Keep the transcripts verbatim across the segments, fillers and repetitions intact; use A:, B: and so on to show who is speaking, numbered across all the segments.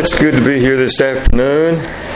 A: It's good to be here this afternoon,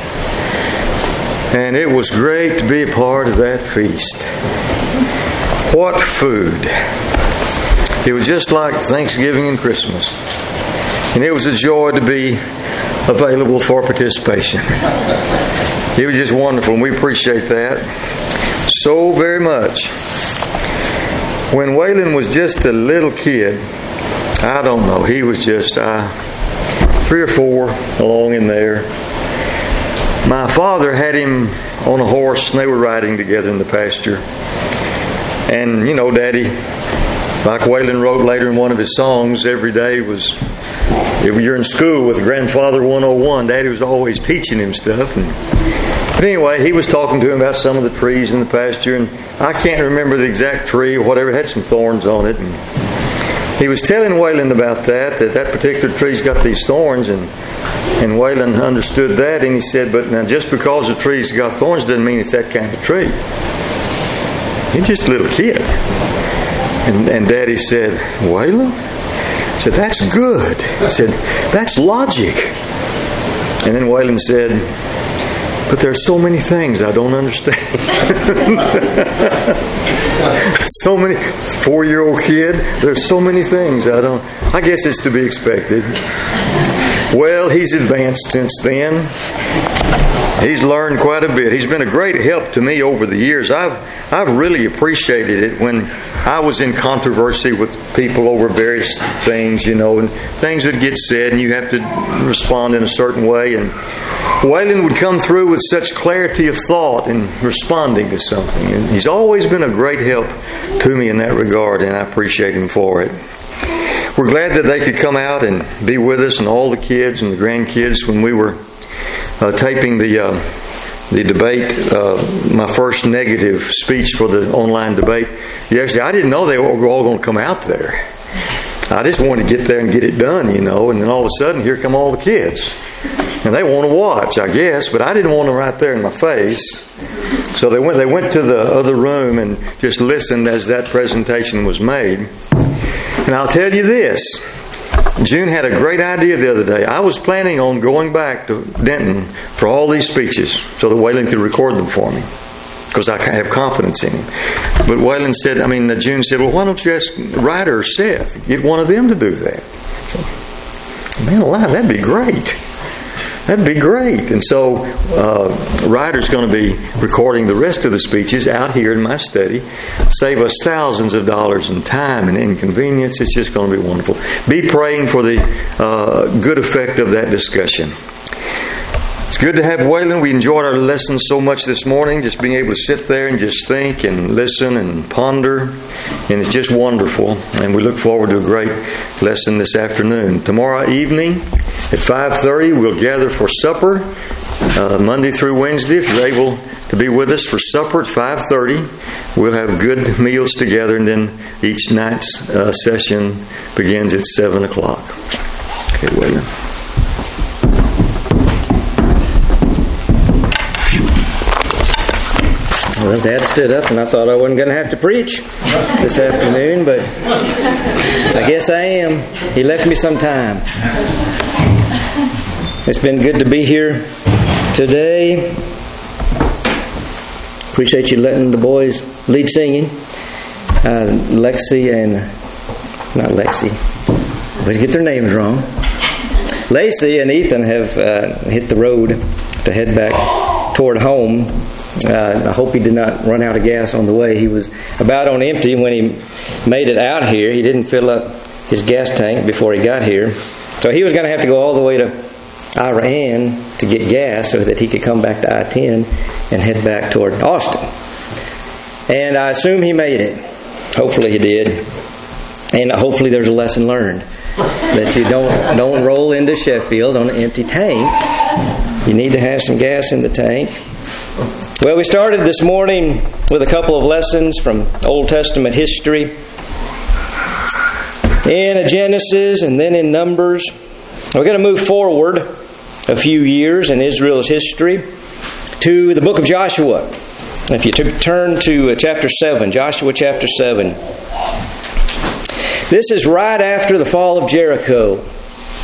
A: and it was great to be a part of that feast. What food! It was just like Thanksgiving and Christmas, and it was a joy to be available for participation. It was just wonderful, and we appreciate that so very much. When Waylon was just a little kid, I don't know, he was just uh, three or four along in there. My father had him on a horse, and they were riding together in the pasture. And, you know, Daddy, like Waylon wrote later in one of his songs, every day was, if you're in school with Grandfather one oh one, Daddy was always teaching him stuff. And, but anyway, he was talking to him about some of the trees in the pasture, and I can't remember the exact tree or whatever. It had some thorns on it. And he was telling Waylon about that, that that particular tree's got these thorns, and and Waylon understood that, and he said, but now just because the tree's got thorns doesn't mean it's that kind of tree. He's just a little kid. And, and Daddy said, Waylon? I said, that's good. I said, that's logic. And then Waylon said, but there's so many things I don't understand. So many, four-year-old kid, there's so many things I don't, I guess it's to be expected. Well, he's advanced since then. He's learned quite a bit. He's been a great help to me over the years. I've I've really appreciated it when I was in controversy with people over various things, you know, and things would get said and you have to respond in a certain way. And Waylon would come through with such clarity of thought in responding to something. And he's always been a great help to me in that regard, and I appreciate him for it. We're glad that they could come out and be with us, and all the kids and the grandkids, when we were uh, taping the uh, the debate, uh, my first negative speech for the online debate. Actually, I didn't know they were all going to come out there. I just wanted to get there and get it done, you know, and then all of a sudden, here come all the kids. And they want to watch, I guess, but I didn't want them right there in my face. So they went, they went to the other room and just listened as that presentation was made. And I'll tell you this, June had a great idea the other day. I was planning on going back to Denton for all these speeches so that Waylon could record them for me, because I have confidence in him. But Waylon said, I mean, June said, well, why don't you ask Ryder or Seth? Get one of them to do that. So, man alive, that'd be great. That'd be great. And so uh, Ryder's going to be recording the rest of the speeches out here in my study. Save us thousands of dollars in time and inconvenience. It's just going to be wonderful. Be praying for the uh, good effect of that discussion. It's good to have Waylon. We enjoyed our lessons so much this morning, just being able to sit there and just think and listen and ponder. And it's just wonderful. And we look forward to a great lesson this afternoon. Tomorrow evening at five thirty, we'll gather for supper, uh, Monday through Wednesday. If you're able to be with us for supper at five thirty, we'll have good meals together, and then each night's uh, session begins at seven o'clock. Okay, Waylon.
B: Well, Dad stood up, and I thought I wasn't going to have to preach this afternoon, but I guess I am. He left me some time. It's been good to be here today. Appreciate you letting the boys lead singing. Uh, Lexi and, not Lexi, always get their names wrong. Lacey and Ethan have uh, hit the road to head back toward home. Uh, I hope he did not run out of gas on the way. He was about on empty when he made it out here. He didn't fill up his gas tank before he got here. So he was going to have to go all the way to Iran to get gas so that he could come back to I ten and head back toward Austin. And I assume he made it. Hopefully he did. And hopefully there's a lesson learned. That you don't, don't roll into Sheffield on an empty tank. You need to have some gas in the tank. Well, we started this morning with a couple of lessons from Old Testament history in Genesis and then in Numbers. We're going to move forward a few years in Israel's history to the book of Joshua. If you t- turn to chapter seven, Joshua chapter seven. This is right after the fall of Jericho.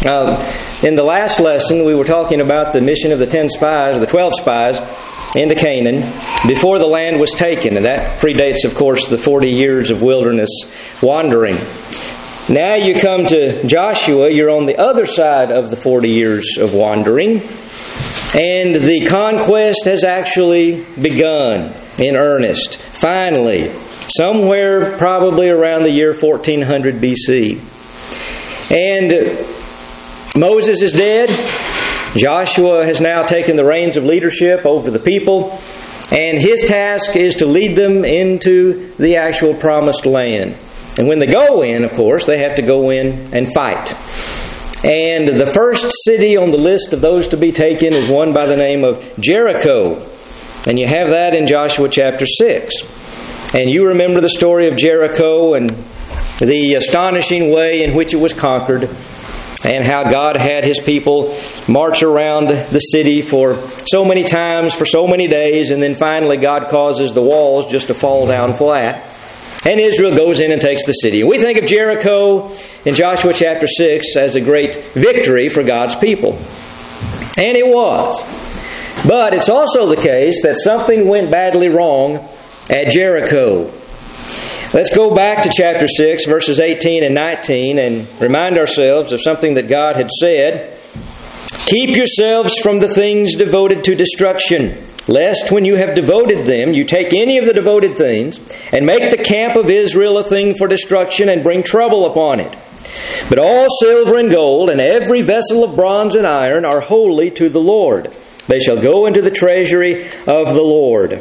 B: Uh, in the last lesson, we were talking about the mission of the ten spies, or the twelve spies, into Canaan before the land was taken. And that predates, of course, the forty years of wilderness wandering. Now you come to Joshua, you're on the other side of the forty years of wandering. And the conquest has actually begun in earnest. Finally, somewhere probably around the year fourteen hundred B C. And Moses is dead. Joshua has now taken the reins of leadership over the people. And his task is to lead them into the actual promised land. And when they go in, of course, they have to go in and fight. And the first city on the list of those to be taken is one by the name of Jericho. And you have that in Joshua chapter six. And you remember the story of Jericho and the astonishing way in which it was conquered, and how God had His people march around the city for so many times, for so many days, and then finally God causes the walls just to fall down flat. And Israel goes in and takes the city. And we think of Jericho in Joshua chapter six as a great victory for God's people. And it was. But it's also the case that something went badly wrong at Jericho. Let's go back to chapter six, verses eighteen and nineteen, and remind ourselves of something that God had said. Keep yourselves from the things devoted to destruction, lest when you have devoted them, you take any of the devoted things, and make the camp of Israel a thing for destruction, and bring trouble upon it. But all silver and gold, and every vessel of bronze and iron, are holy to the Lord. They shall go into the treasury of the Lord.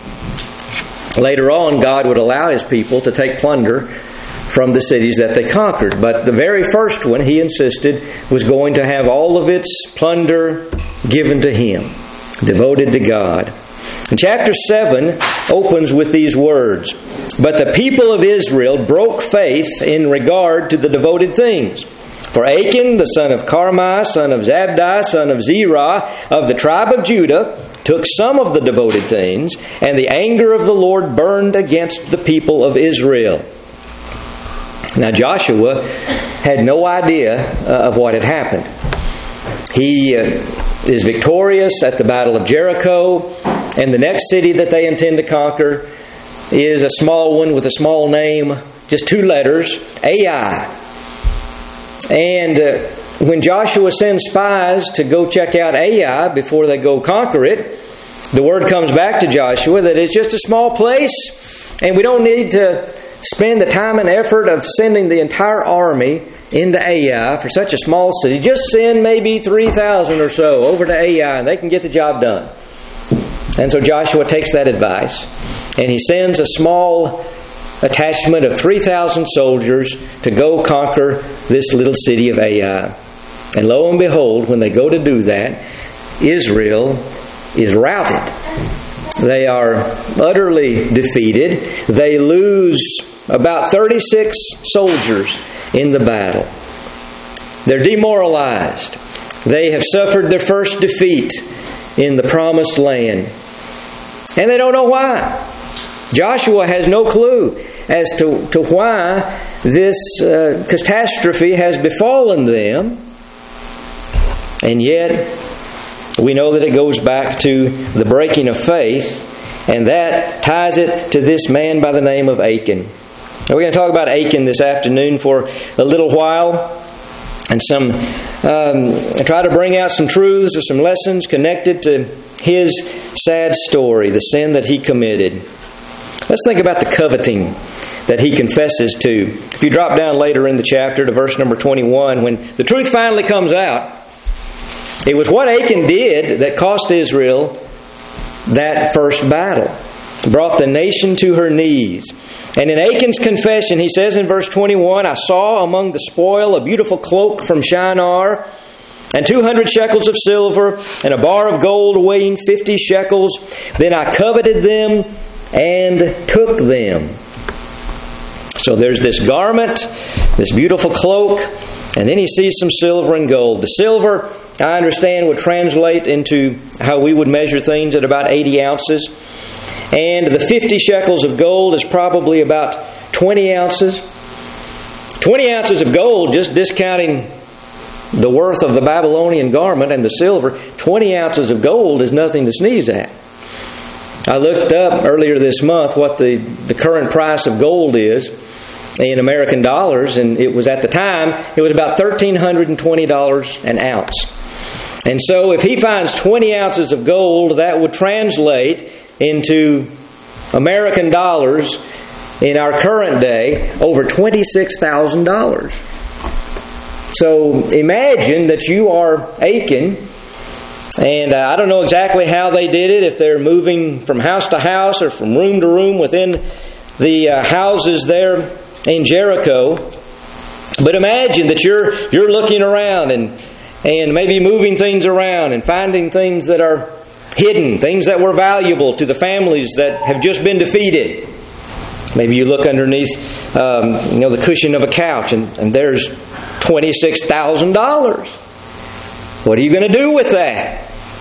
B: Later on, God would allow His people to take plunder from the cities that they conquered. But the very first one, He insisted, was going to have all of its plunder given to Him, devoted to God. And chapter seven opens with these words. But the people of Israel broke faith in regard to the devoted things. For Achan, the son of Carmi, son of Zabdi, son of Zerah, of the tribe of Judah, took some of the devoted things, and the anger of the Lord burned against the people of Israel. Now Joshua had no idea uh, of what had happened. He uh, is victorious at the Battle of Jericho, and the next city that they intend to conquer is a small one with a small name, just two letters, Ai. And uh, when Joshua sends spies to go check out Ai before they go conquer it, the word comes back to Joshua that it's just a small place, and we don't need to spend the time and effort of sending the entire army into Ai for such a small city. Just send maybe three thousand or so over to Ai, and they can get the job done. And so Joshua takes that advice, and he sends a small attachment of three thousand soldiers to go conquer this little city of Ai. And lo and behold, when they go to do that, Israel is routed. They are utterly defeated. They lose about thirty-six soldiers in the battle. They're demoralized. They have suffered their first defeat in the promised land. And they don't know why. Joshua has no clue as to, to why this uh, catastrophe has befallen them. And yet, we know that it goes back to the breaking of faith, and that ties it to this man by the name of Achan. Now, we're going to talk about Achan this afternoon for a little while, and some um, try to bring out some truths or some lessons connected to his sad story, the sin that he committed. Let's think about the coveting that he confesses to. If you drop down later in the chapter to verse number twenty-one, when the truth finally comes out, it was what Achan did that cost Israel that first battle. Brought the nation to her knees. And in Achan's confession, he says in verse twenty-one, I saw among the spoil a beautiful cloak from Shinar, and two hundred shekels of silver, and a bar of gold weighing fifty shekels. Then I coveted them and took them. So there's this garment, this beautiful cloak, and then he sees some silver and gold. The silver, I understand, would translate into how we would measure things at about eighty ounces. And the fifty shekels of gold is probably about twenty ounces. twenty ounces of gold, just discounting the worth of the Babylonian garment and the silver, twenty ounces of gold is nothing to sneeze at. I looked up earlier this month what the, the current price of gold is in American dollars, and it was at the time, it was about one thousand three hundred twenty dollars an ounce. And so if he finds twenty ounces of gold, that would translate into American dollars in our current day over twenty-six thousand dollars. So imagine that you are Achan, and uh, I don't know exactly how they did it, if they're moving from house to house or from room to room within the uh, houses there in Jericho. But imagine that you're you're looking around and and maybe moving things around and finding things that are hidden, things that were valuable to the families that have just been defeated. Maybe you look underneath um, you know, the cushion of a couch and, and there's twenty-six thousand dollars. What are you going to do with that?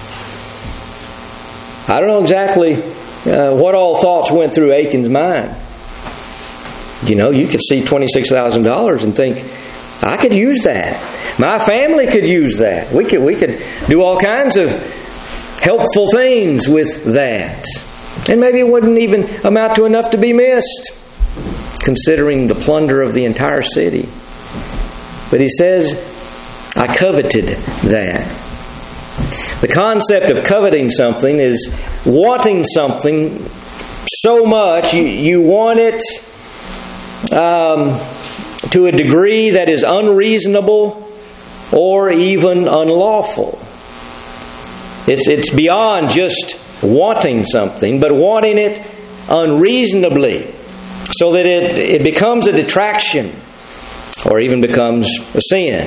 B: I don't know exactly uh, what all thoughts went through Achan's mind. You know, you could see twenty-six thousand dollars and think, I could use that. My family could use that. We could we could do all kinds of helpful things with that. And maybe it wouldn't even amount to enough to be missed, considering the plunder of the entire city. But he says, I coveted that. The concept of coveting something is wanting something so much, you, you want it um, to a degree that is unreasonable or even unlawful. It's, it's beyond just wanting something, but wanting it unreasonably, so that it, it becomes a detraction or even becomes a sin.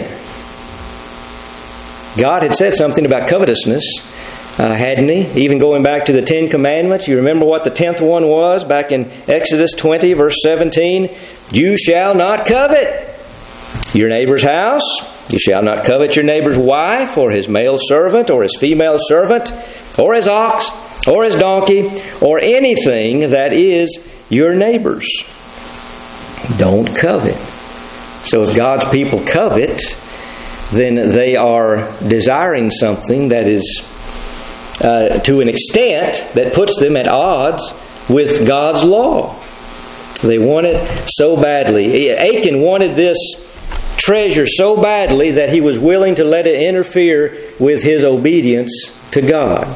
B: God had said something about covetousness, uh, hadn't He? Even going back to the Ten Commandments. You remember what the tenth one was back in Exodus twenty, verse seventeen? You shall not covet your neighbor's house. You shall not covet your neighbor's wife, or his male servant, or his female servant, or his ox, or his donkey, or anything that is your neighbor's. Don't covet. So if God's people covet, then they are desiring something that is uh, to an extent that puts them at odds with God's law. They want it so badly. Achan wanted this treasure so badly that he was willing to let it interfere with his obedience to God.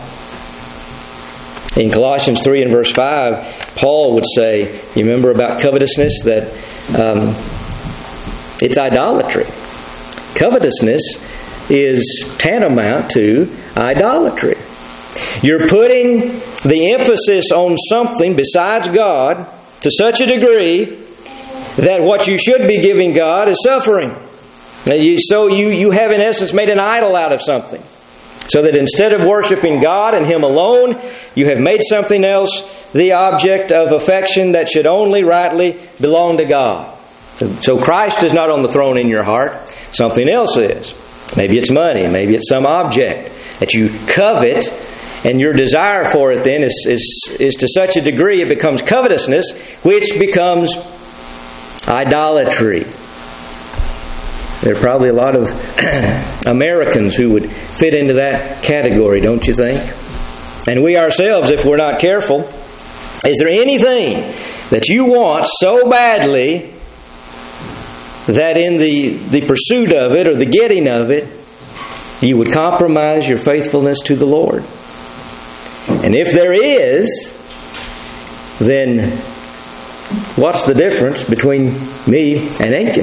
B: In Colossians three and verse five, Paul would say, you remember about covetousness, that um, it's idolatry. Covetousness is tantamount to idolatry. You're putting the emphasis on something besides God to such a degree that what you should be giving God is suffering. So you, you have in essence made an idol out of something. So that instead of worshiping God and Him alone, you have made something else the object of affection that should only rightly belong to God. So Christ is not on the throne in your heart. Something else is. Maybe it's money. Maybe it's some object that you covet, and your desire for it then is, is, is to such a degree it becomes covetousness, which becomes idolatry. There are probably a lot of Americans who would fit into that category, don't you think? And we ourselves, if we're not careful, is there anything that you want so badly that in the, the pursuit of it or the getting of it, you would compromise your faithfulness to the Lord? And if there is, then what's the difference between me and Achan?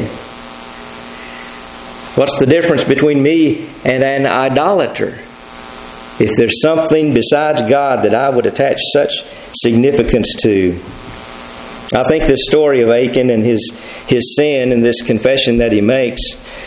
B: What's the difference between me and an idolater? If there's something besides God that I would attach such significance to. I think this story of Achan and his, his sin and this confession that he makes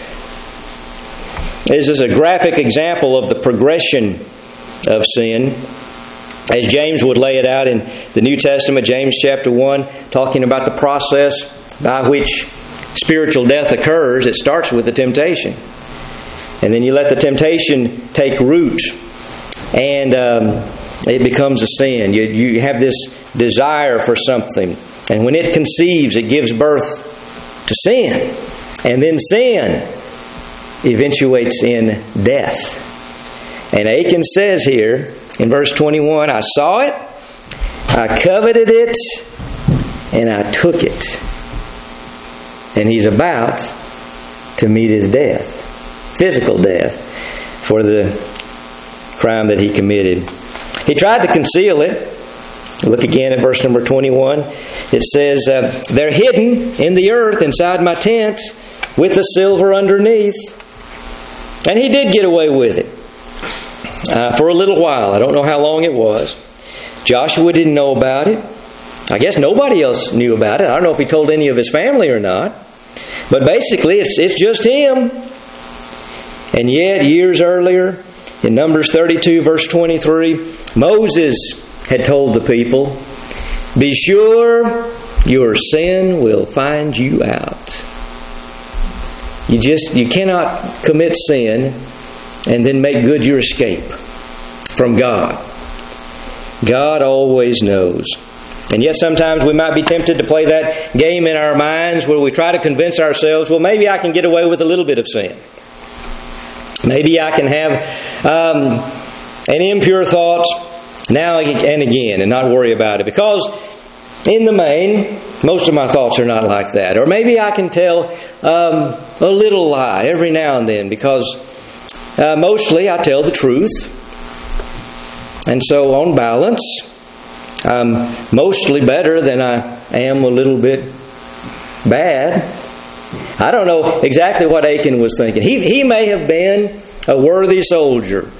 B: is just a graphic example of the progression of sin. As James would lay it out in the New Testament, James chapter one, talking about the process by which spiritual death occurs. It starts with the temptation. And then you let the temptation take root, and um, it becomes a sin. You, you have this desire for something. And when it conceives, it gives birth to sin. And then sin eventuates in death. And Achan says here in verse twenty-one, I saw it, I coveted it, and I took it. And he's about to meet his death, physical death, for the crime that he committed. He tried to conceal it. Look again at verse number twenty-one. It says, uh, they're hidden in the earth inside my tent with the silver underneath. And he did get away with it uh, for a little while. I don't know how long it was. Joshua didn't know about it. I guess nobody else knew about it. I don't know if he told any of his family or not. But basically, it's, it's just him. And yet, years earlier, in Numbers thirty-two, verse twenty-three, Moses had told the people, be sure your sin will find you out. You just, you cannot commit sin and then make good your escape from God. God always knows. And yet sometimes we might be tempted to play that game in our minds where we try to convince ourselves, well, maybe I can get away with a little bit of sin. Maybe I can have um, an impure thought now and again and not worry about it. Because in the main, most of my thoughts are not like that. Or maybe I can tell um, a little lie every now and then because uh, mostly I tell the truth. And so on balance, I'm mostly better than I am a little bit bad. I don't know exactly what Achan was thinking. He, he may have been a worthy soldier.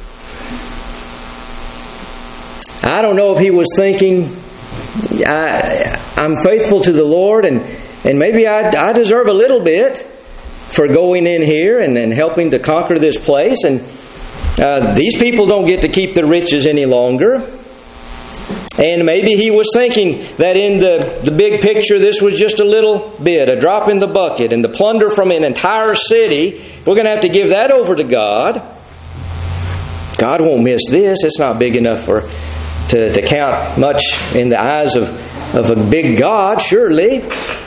B: I don't know if he was thinking, I, I'm faithful to the Lord and, and maybe I, I deserve a little bit for going in here and, and helping to conquer this place. And uh, these people don't get to keep their riches any longer. And maybe he was thinking that in the, the big picture, this was just a little bit, a drop in the bucket. And the plunder from an entire city, we're going to have to give that over to God. God won't miss this. It's not big enough for to, to count much in the eyes of, of a big God, surely.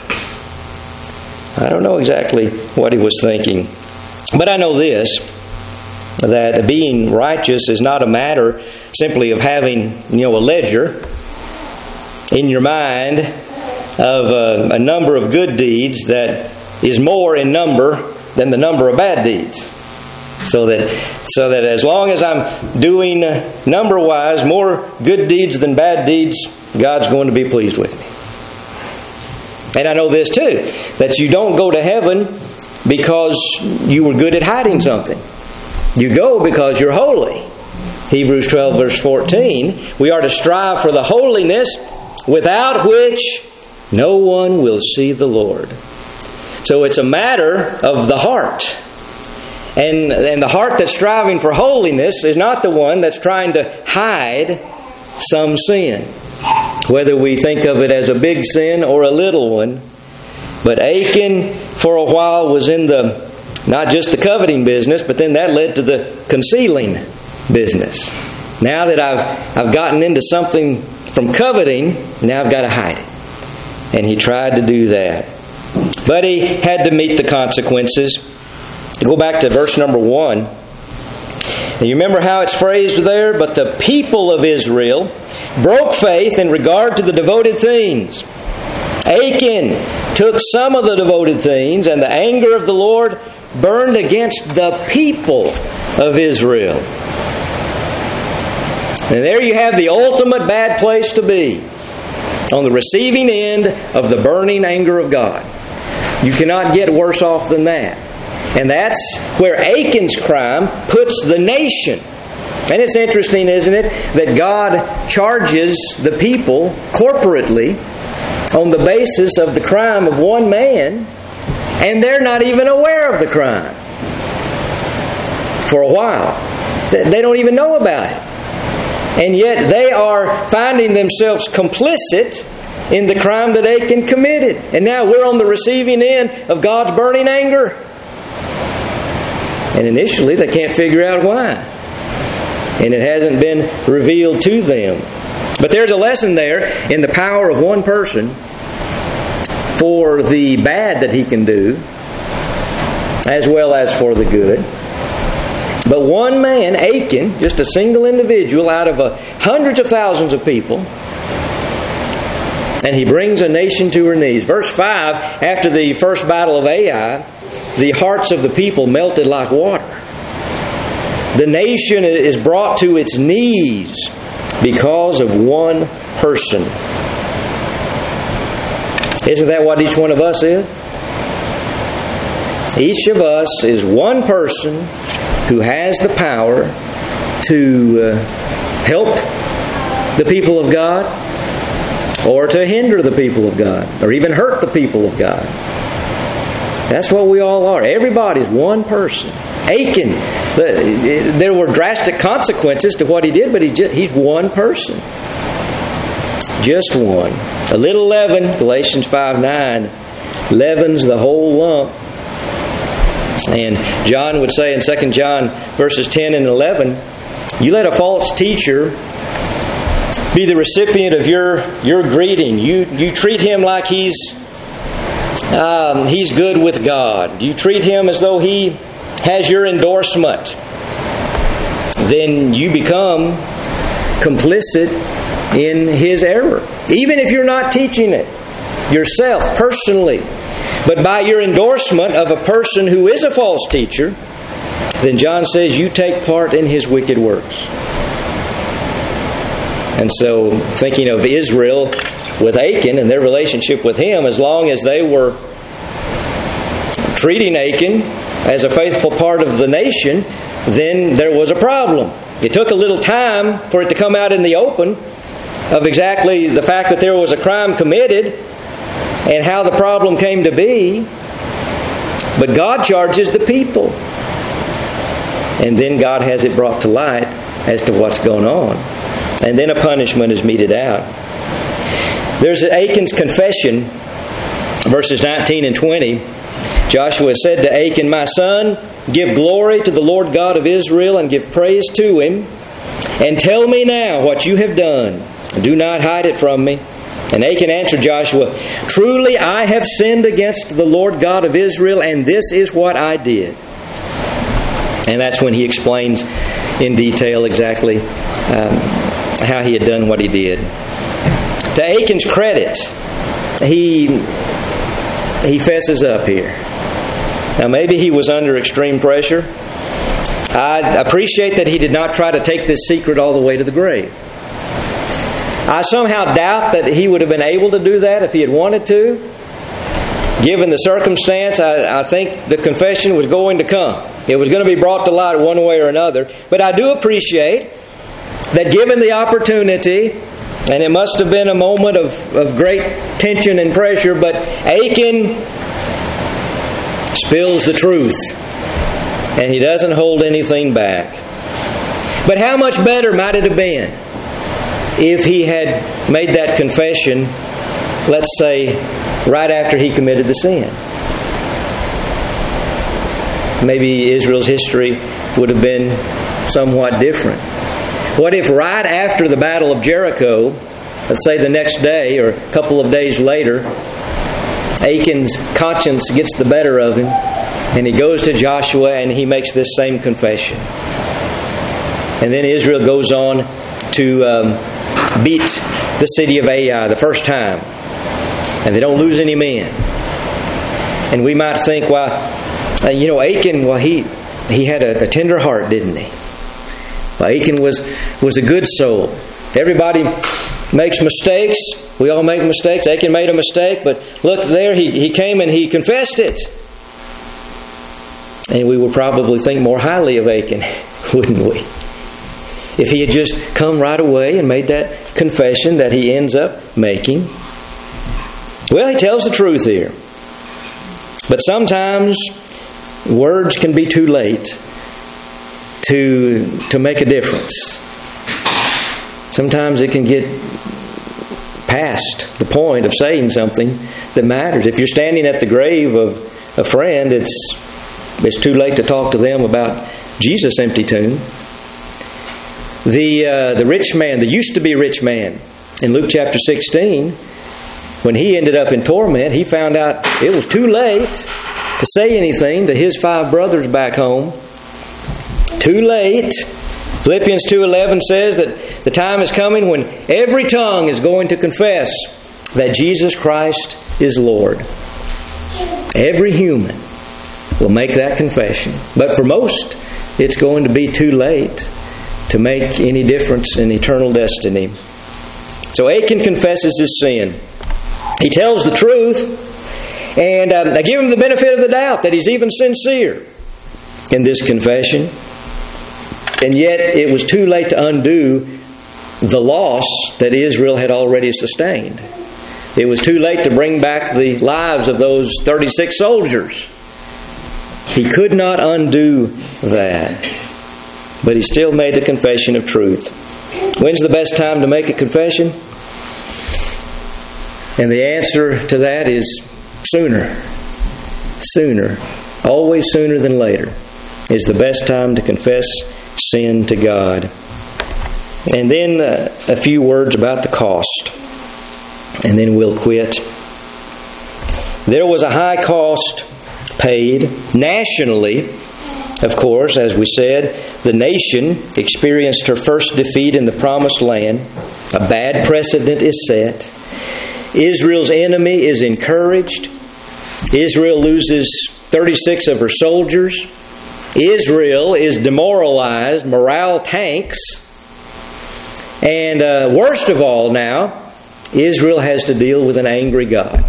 B: I don't know exactly what he was thinking. But I know this, that being righteous is not a matter simply of having, you know, a ledger in your mind of a, a number of good deeds that is more in number than the number of bad deeds. So that so that as long as I'm doing number-wise more good deeds than bad deeds, God's going to be pleased with me. And I know this too, that you don't go to heaven because you were good at hiding something. You go because you're holy. Hebrews twelve verse fourteen, we are to strive for the holiness without which no one will see the Lord. So it's a matter of the heart. And, and the heart that's striving for holiness is not the one that's trying to hide some sin. Whether we think of it as a big sin or a little one. But Achan for a while was in the, not just the coveting business, but then that led to the concealing business. Now that I've I've gotten into something from coveting, now I've got to hide it. And he tried to do that. But he had to meet the consequences. Go back to verse number one. And you remember how it's phrased there? But the people of Israel broke faith in regard to the devoted things. Achan took some of the devoted things, and the anger of the Lord burned against the people of Israel. And there you have the ultimate bad place to be, on the receiving end of the burning anger of God. You cannot get worse off than that. And that's where Achan's crime puts the nation. And it's interesting, isn't it, that God charges the people corporately on the basis of the crime of one man, and they're not even aware of the crime for a while. They don't even know about it. And yet they are finding themselves complicit in the crime that Achan committed. And now we're on the receiving end of God's burning anger. And initially they can't figure out why. And it hasn't been revealed to them. But there's a lesson there in the power of one person for the bad that he can do as well as for the good. But one man, Achan, just a single individual out of a, hundreds of thousands of people, and he brings a nation to her knees. Verse five, after the first battle of Ai, the hearts of the people melted like water. The nation is brought to its knees because of one person. Isn't that what each one of us is? Each of us is one person who has the power to uh, help the people of God, or to hinder the people of God, or even hurt the people of God. That's what we all are. Everybody's one person. Achan, there were drastic consequences to what he did, but he's, just, he's one person. Just one. A little leaven, Galatians five nine, leavens the whole lump. And John would say in Second John verses ten and eleven, you let a false teacher be the recipient of your, your greeting. You, you treat him like he's um, he's good with God. You treat him as though he has your endorsement. Then you become complicit in his error. Even if you're not teaching it yourself, personally. But by your endorsement of a person who is a false teacher, then John says you take part in his wicked works. And so, thinking of Israel with Achan and their relationship with him, as long as they were treating Achan as a faithful part of the nation, then there was a problem. It took a little time for it to come out in the open of exactly the fact that there was a crime committed and how the problem came to be. But God charges the people. And then God has it brought to light as to what's going on. And then a punishment is meted out. There's Achan's confession, verses nineteen and twenty. Joshua said to Achan, my son, give glory to the Lord God of Israel and give praise to him. And tell me now what you have done. Do not hide it from me. And Achan answered Joshua, truly I have sinned against the Lord God of Israel, and this is what I did. And that's when he explains in detail exactly um, how he had done what he did. To Achan's credit, he he fesses up here. Now maybe he was under extreme pressure. I appreciate that he did not try to take this secret all the way to the grave. I somehow doubt that he would have been able to do that if he had wanted to. Given the circumstance, I, I think the confession was going to come. It was going to be brought to light one way or another. But I do appreciate that given the opportunity, and it must have been a moment of, of great tension and pressure, but Achan spills the truth. And he doesn't hold anything back. But how much better might it have been if he had made that confession, let's say, right after he committed the sin? Maybe Israel's history would have been somewhat different. What if right after the Battle of Jericho, let's say the next day or a couple of days later, Achan's conscience gets the better of him, and he goes to Joshua and he makes this same confession. And then Israel goes on to um, beat the city of Ai the first time. And they don't lose any men. And we might think, well, uh, you know, Achan, well, he he had a, a tender heart, didn't he? Well, Achan was, was a good soul. Everybody makes mistakes. We all make mistakes. Achan made a mistake, but look there, he, he came and he confessed it. And we would probably think more highly of Achan, wouldn't we? If he had just come right away and made that confession that he ends up making. Well, he tells the truth here. But sometimes words can be too late to, to make a difference. Sometimes it can get past the point of saying something that matters. If you're standing at the grave of a friend, it's it's too late to talk to them about Jesus' empty tomb. The uh, the rich man, the used to be rich man, in Luke chapter sixteen, when he ended up in torment, he found out it was too late to say anything to his five brothers back home. Too late. Philippians two eleven says that the time is coming when every tongue is going to confess that Jesus Christ is Lord. Every human will make that confession. But for most, it's going to be too late to make any difference in eternal destiny. So Achan confesses his sin. He tells the truth, and um, I give him the benefit of the doubt that he's even sincere in this confession. And yet it was too late to undo the loss that Israel had already sustained. It was too late to bring back the lives of those thirty-six soldiers. He could not undo that. But he still made the confession of truth. When's the best time to make a confession? And the answer to that is sooner. Sooner. Always sooner than later is the best time to confess sin to God. And then uh, a few words about the cost. And then we'll quit. There was a high cost paid nationally. Of course, as we said, the nation experienced her first defeat in the Promised Land. A bad precedent is set. Israel's enemy is encouraged. Israel loses thirty-six of her soldiers. Israel is demoralized. Morale tanks. And uh, worst of all now, Israel has to deal with an angry God.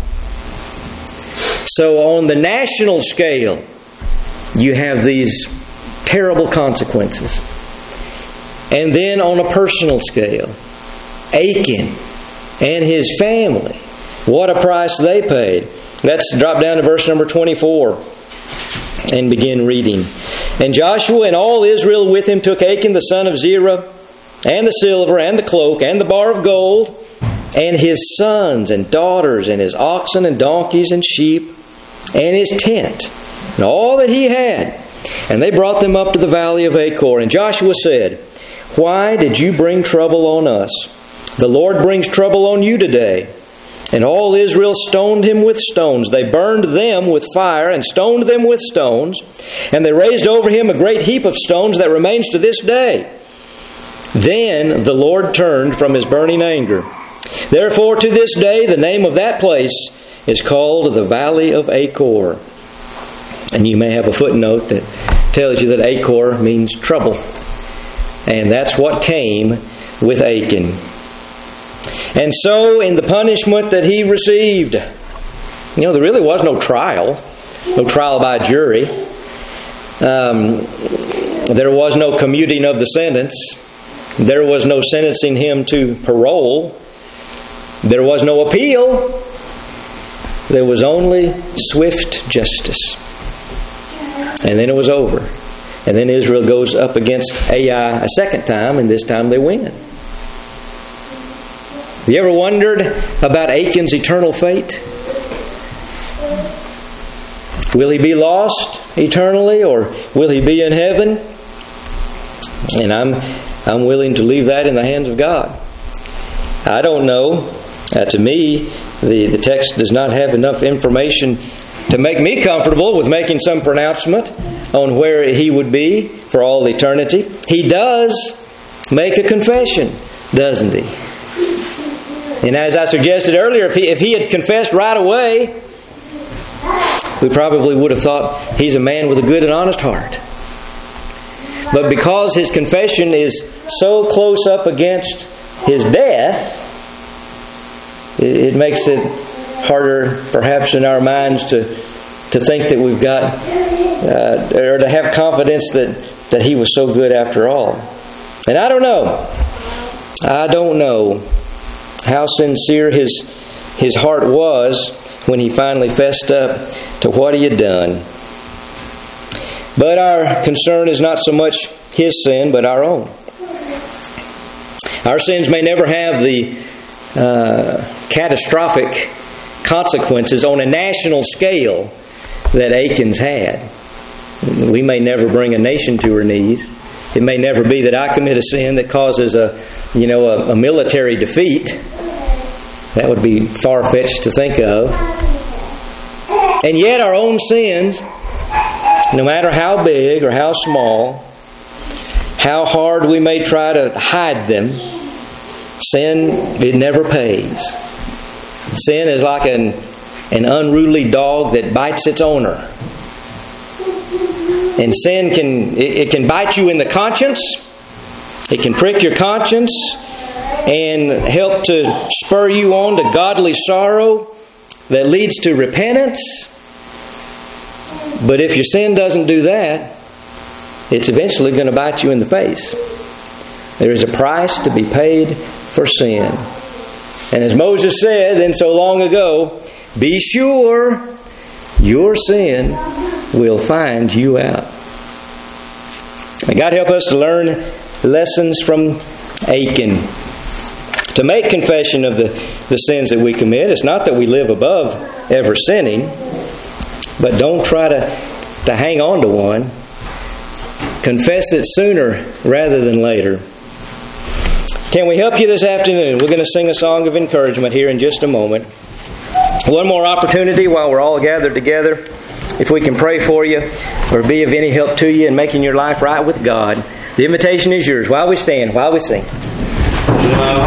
B: So on the national scale, you have these terrible consequences. And then on a personal scale, Achan and his family, what a price they paid. Let's drop down to verse number twenty-four and begin reading. And Joshua and all Israel with him took Achan the son of Zerah, and the silver, and the cloak, and the bar of gold, and his sons and daughters, and his oxen and donkeys and sheep, and his tent, and all that he had. And they brought them up to the valley of Achor. And Joshua said, "Why did you bring trouble on us? The Lord brings trouble on you today." And all Israel stoned him with stones. They burned them with fire and stoned them with stones. And they raised over him a great heap of stones that remains to this day. Then the Lord turned from his burning anger. Therefore to this day the name of that place is called the Valley of Achor. And you may have a footnote that tells you that Achor means trouble. And that's what came with Achan. And so in the punishment that he received, you know, there really was no trial. No trial by jury. Um, there was no commuting of the sentence. There was no sentencing him to parole. There was no appeal. There was only swift justice. And then it was over. And then Israel goes up against Ai a second time, and this time they win. Have you ever wondered about Achan's eternal fate? Will he be lost eternally, or will he be in heaven? And I'm I'm willing to leave that in the hands of God. I don't know. Uh, to me, the, the text does not have enough information to make me comfortable with making some pronouncement on where he would be for all eternity. He does make a confession, doesn't he? And as I suggested earlier, if he, if he had confessed right away, we probably would have thought he's a man with a good and honest heart. But because his confession is so close up against his death, it, it makes it harder perhaps in our minds to, to think that we've got, uh, or to have confidence that, that he was so good after all. And I don't know. I don't know how sincere his his heart was when he finally fessed up to what he had done. But our concern is not so much his sin, but our own. Our sins may never have the uh, catastrophic consequences on a national scale that Achan's had. We may never bring a nation to her knees. It may never be that I commit a sin that causes a, you know, a, a military defeat. That would be far-fetched to think of. And yet our own sins, no matter how big or how small, how hard we may try to hide them, sin, it never pays. Sin is like an, an unruly dog that bites its owner. And sin can, it, it can bite you in the conscience. It can prick your conscience and help to spur you on to godly sorrow that leads to repentance. But if your sin doesn't do that, it's eventually going to bite you in the face. There is a price to be paid for sin. And as Moses said then so long ago, be sure your sin will find you out. And God help us to learn lessons from Achan. To make confession of the, the sins that we commit. It's not that we live above ever sinning, but don't try to, to hang on to one. Confess it sooner rather than later. Can we help you this afternoon? We're going to sing a song of encouragement here in just a moment. One more opportunity while we're all gathered together. If we can pray for you or be of any help to you in making your life right with God, the invitation is yours. While we stand, while we sing.